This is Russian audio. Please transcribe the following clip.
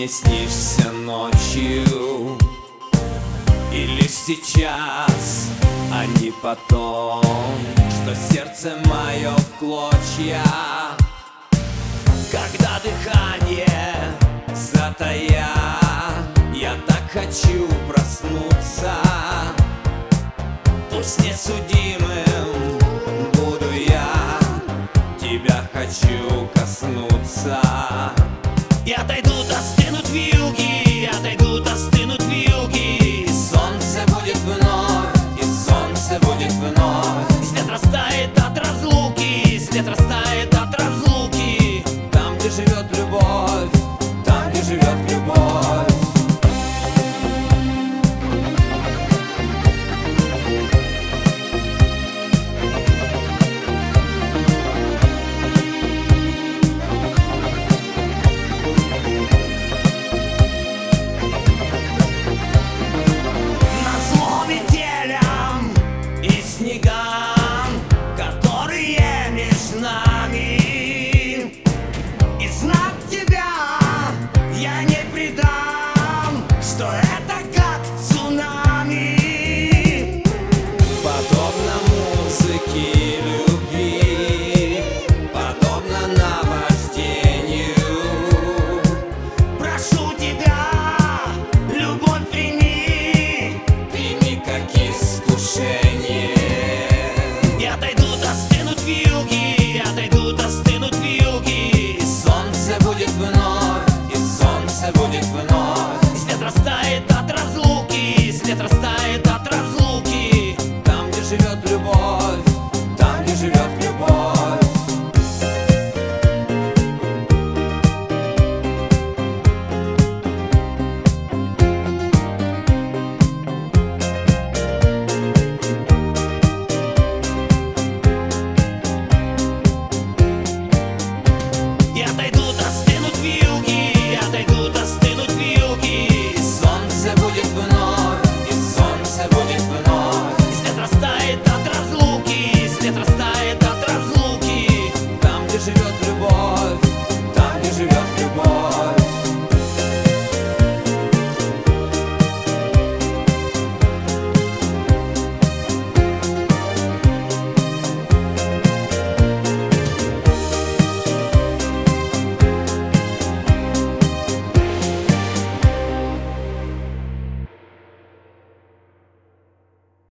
снишься ночью, и лишь сейчас, а не потом, что сердце мое в клочья. Когда дыхание затая, я так хочу проснуться. Пусть несудимым буду я, тебя хочу коснуться. И отойдут, остынут вьюги, отойдут, остынут вьюги. И солнце будет вновь, и солнце будет вновь. Свет растает от разлуки, свет растает от разлуки. Там, где живет любовь, там, где живет любовь. Снегам, которые между нами, и знак тебя я не предам, что это как цунами. Подобно музыке любви, подобно наваждению. Прошу тебя, любовь прими, прими как искушение. Отойдут, остынут вьюги, отойдут, остынут вьюги. И солнце будет вновь, и солнце будет вновь. Свет растает от разлуки, свет растает от разлуки. Там, где живет любовь, там, где живет любовь. Отойдут, остынут вьюги, отойдут, остынут вьюги. И солнце будет вновь, и солнце будет вновь. Свет растает от разлуки, свет растает от разлуки. Там, где живет любовь.